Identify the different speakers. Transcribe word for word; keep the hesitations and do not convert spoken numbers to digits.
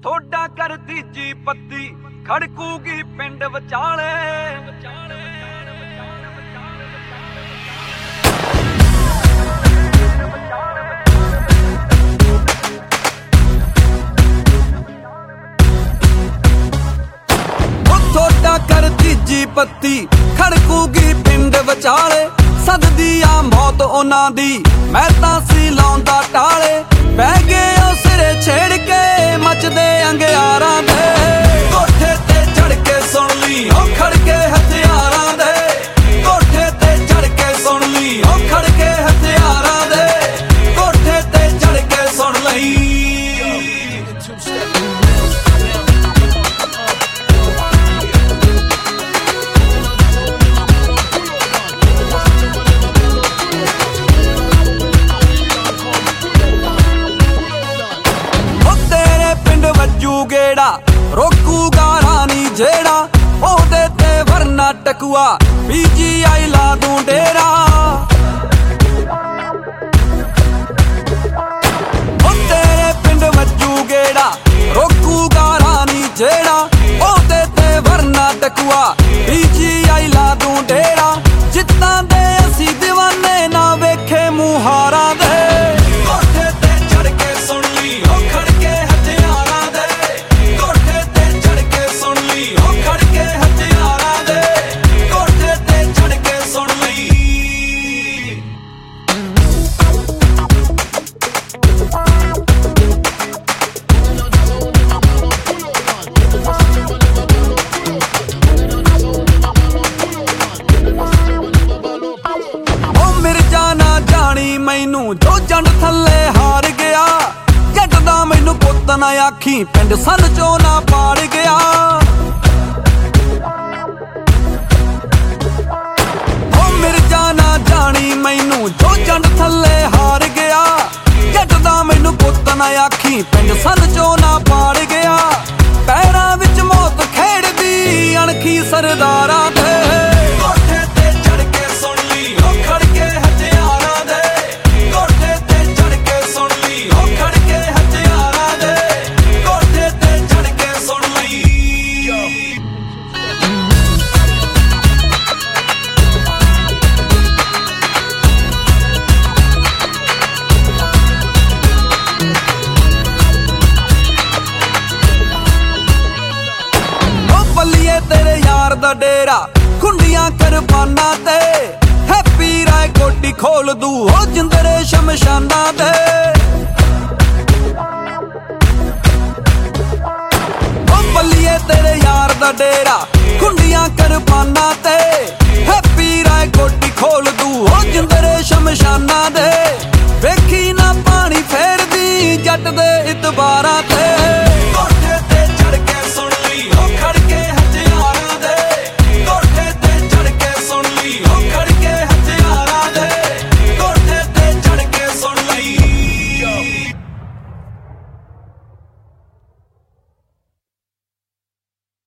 Speaker 1: ਥੋੜਾ ਕਰ ਤੀਜੀ ਪੱਤੀ ਖੜਕੂਗੀ ਪਿੰਡ ਵਿਚਾਲੇ। ਥੋੜਾ ਕਰ ਤੀਜੀ ਪੱਤੀ ਖੜਕੂਗੀ ਪਿੰਡ ਵਿਚਾਲੇ। ਸਦਦੀ ਆ ਮੌਤ ਉਹਨਾਂ ਦੀ ਮੈਂ ਤਾਂ ਸੀ ਲਾਉਂਦਾ ਟਾਲੇ। ਬਹਿ ਗਏ ਉਹ ਸਿਰੇ ਛੇੜ ਕੇ ਮਚਦੇ ਅੰਗਿਆਰਾਂ ਦੇ। ਕੋਠੇ ਤੇ ਚੜ ਕੇ ਸੁਣ ਲਈ ਉਹ ਖੜਕੇ ਹਥਿਆਰਾਂ ਦੇ। ਕੋਠੇ ਤੇ ਚੜ ਕੇ ਸੁਣ ਲਈ ਉਹ ਖੜਕੇ ਹਥਿਆਰਾਂ ਦੇ। ਕੋਠੇ ਤੇ ਚੜ ਕੇ ਸੁਣ ਲਈ। ਗੇੜਾ ਰੋਕੂਗਾ ਰਾਣੀ ਜਿਹੜਾ ਉਹਦੇ ਤੇ ਵਰਨਾ ਟਕੂਆ ਪੀ ਜੀ ਆਈ ਲਾ ਦੂੰ ਡੇਰਾ। ਉਹ ਤੇਰੇ ਪਿੰਡ ਵੱਜੂ ਗੇੜਾ ਰੋਕੂਗਾ ਰਾਣੀ ਜਿਹੜਾ ਉਹਦੇ ਤੇ ਵਰਨਾ ਟਕੂਆ ਪੀ ਜੀ ਆਈ ਲਾ ਦੂੰ ਡੇਰਾ। ਜਿੱਦਾਂ ਦੇ ਅਸੀਂ ਦੀਵਾਨੇ ਨਾ ਵੇਖੇ ਮੁਹਾਰਾਂ ਦੇ। ਕੋਠੇ ਤੇ ਚੜ ਕੇ ਸੁਣ ਲਈ ਉਹ ਖੜਕੇ ਹਥਿਆਰਾਂ ਦੇ। ਕੋਠੇ ਤੇ ਚੜ ਕੇ ਸੁਣ ਲਈ ਉਹ ਖੜਕੇ ਹਥਿਆਰਾਂ ਦੇ। ਕੋਠੇ ਤੇ ਚੜ ਕੇ ਸੁਣ ਲਈ। ਉਹ ਮਿਰਜ਼ਾ ਨਾ ਜਾਣੀ ਮੈਨੂੰ ਜੋ ਜੰਡ ਥੱਲੇ ਹਾਰ ਗਿਆ। ਜੱਟ ਦਾ ਮੈਨੂੰ ਪੁੱਤ ਨਾ ਆਖੀ ਪਿੰਡ ਸੰਨ ਚੋਂ ਨਾ ਪਾੜ ਗਿਆ। ਉਹ ਮਿਰਜ਼ਾ ਨਾ ਜਾਣੀ ਮੈਨੂੰ ਜੋ ਜੰਡ ਥੱਲੇ ਹਾਰ ਗਿਆ। ਜੱਟ ਦਾ ਮੈਨੂੰ ਪੁੱਤ ਨਾ ਆਖੀ ਪਿੰਡ ਸੰਨ ਚੋਂ ਨਾ ਪਾੜ ਗਿਆ। ਪੈਰਾਂ ਵਿੱਚ ਮੌਤ ਖੇਡਦੀ ਅਣਖੀ ਸਰਦਾਰਾਂ ਦੇ। ਕੋਠੇ ਤੇ ਚੜ ਕੇ ਸੁਣ ਲਈ ਉਹ ਖੜਕੇ ਹਥਿਆਰਾਂ ਦੇ। ਕੋਠੇ ਤੇ ਚੜ ਕੇ ਸੁਣ ਲਈ ਉਹ ਖੜਕੇ ਹਥਿਆਰਾਂ ਦੇ। ਕੋਠੇ ਤੇ ਚੜ ਕੇ ਸੁਣ ਲਈ। ਉਹ ਬੱਲੀਏ ਤੇਰੇ ਯਾਰ ਦਾ ਡੇਰਾ ਖੁੰਡੀਆਂ ਕੁਰਬਾਨਾਂ ਤੇ। ਹੈਪੀ ਰਾਏ ਕੋਟੀ ਖੋਲ ਦੂ ਉਹ ਜਿੰਦਰੇ ਸ਼ਮਸ਼ਾਨਾਂ ਦੇ। ਉਹ ਬੱਲੀਏ ਤੇਰੇ ਯਾਰ ਦਾ ਡੇਰਾ ਖੁੰਡੀਆਂ ਕੁਰਬਾਨਾਂ ਤੇ। ਹੈਪੀ ਰਾਏ ਕੋਟੀ ਖੋਲ ਦੂ ਉਹ ਜਿੰਦਰੇ ਸ਼ਮਸ਼ਾਨਾਂ ਦੇ। ਵੇਖੀ ਨਾ ਪਾਣੀ ਫੇਰਦੀ ਜੱਟ ਦੇ ਇਤਬਾਰਾਂ